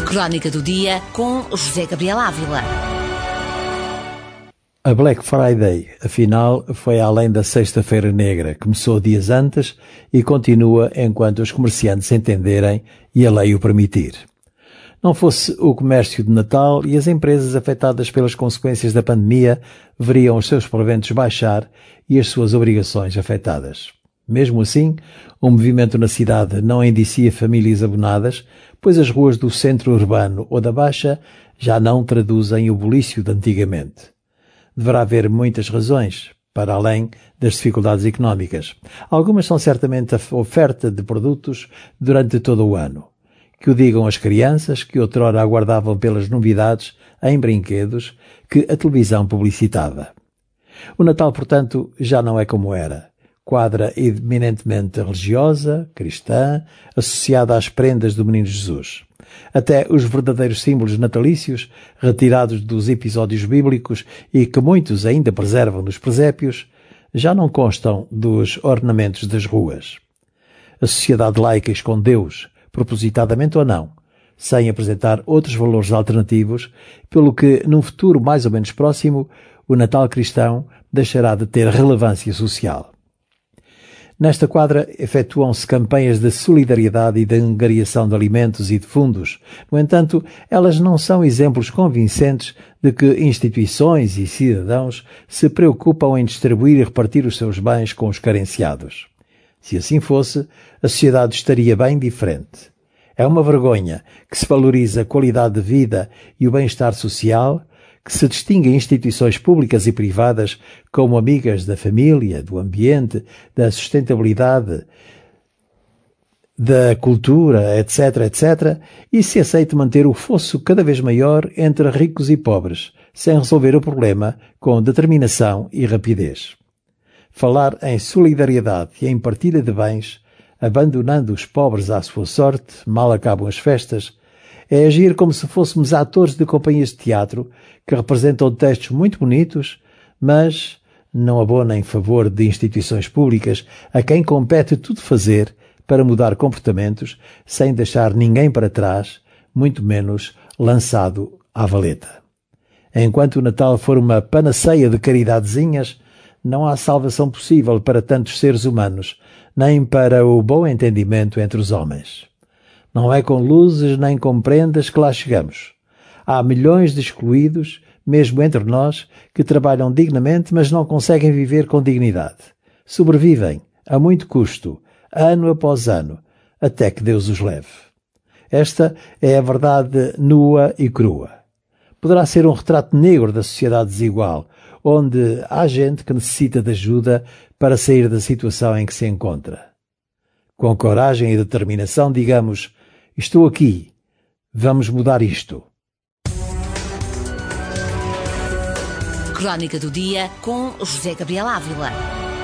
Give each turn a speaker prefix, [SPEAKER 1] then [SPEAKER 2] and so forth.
[SPEAKER 1] Crónica do Dia com José Gabriel Ávila.
[SPEAKER 2] A Black Friday, afinal, foi além da Sexta-feira Negra. Começou dias antes e continua enquanto os comerciantes entenderem e a lei o permitir. Não fosse o comércio de Natal e as empresas afetadas pelas consequências da pandemia veriam os seus proventos baixar e as suas obrigações afetadas. Mesmo assim, o movimento na cidade não indicia famílias abonadas, pois as ruas do centro urbano ou da Baixa já não traduzem o bulício de antigamente. Deverá haver muitas razões, para além das dificuldades económicas. Algumas são certamente a oferta de produtos durante todo o ano. Que o digam as crianças que outrora aguardavam pelas novidades em brinquedos que a televisão publicitava. O Natal, portanto, já não é como era. Quadra eminentemente religiosa, cristã, associada às prendas do Menino Jesus. Até os verdadeiros símbolos natalícios, retirados dos episódios bíblicos e que muitos ainda preservam nos presépios, já não constam dos ornamentos das ruas. A sociedade laica escondeu-os, propositadamente ou não, sem apresentar outros valores alternativos, pelo que, num futuro mais ou menos próximo, o Natal cristão deixará de ter relevância social. Nesta quadra efetuam-se campanhas de solidariedade e de angariação de alimentos e de fundos. No entanto, elas não são exemplos convincentes de que instituições e cidadãos se preocupam em distribuir e repartir os seus bens com os carenciados. Se assim fosse, a sociedade estaria bem diferente. É uma vergonha que se valorize a qualidade de vida e o bem-estar social, que se distingue instituições públicas e privadas como amigas da família, do ambiente, da sustentabilidade, da cultura, etc., e se aceite manter o fosso cada vez maior entre ricos e pobres, sem resolver o problema com determinação e rapidez. Falar em solidariedade e em partilha de bens, abandonando os pobres à sua sorte, mal acabam as festas, é agir como se fôssemos atores de companhias de teatro que representam textos muito bonitos, mas não abonam em favor de instituições públicas a quem compete tudo fazer para mudar comportamentos sem deixar ninguém para trás, muito menos lançado à valeta. Enquanto o Natal for uma panaceia de caridadezinhas, não há salvação possível para tantos seres humanos, nem para o bom entendimento entre os homens. Não é com luzes nem com prendas que lá chegamos. Há milhões de excluídos, mesmo entre nós, que trabalham dignamente, mas não conseguem viver com dignidade. Sobrevivem, a muito custo, ano após ano, até que Deus os leve. Esta é a verdade nua e crua. Poderá ser um retrato negro da sociedade desigual, onde há gente que necessita de ajuda para sair da situação em que se encontra. Com coragem e determinação, digamos: estou aqui, vamos mudar isto.
[SPEAKER 1] Crónica do Dia com José Gabriel Ávila.